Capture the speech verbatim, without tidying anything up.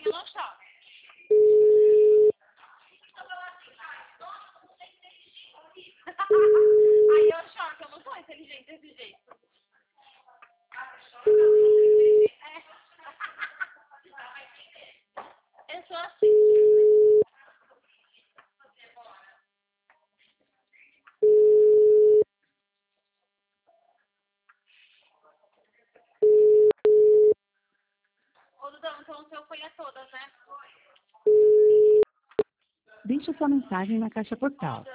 relaxar. Aí eu choco, eu não sou inteligente desse jeito. É. Eu sou assim. Ô, Dudão, então o seu foi a todas, né? Deixe sua mensagem na caixa postal.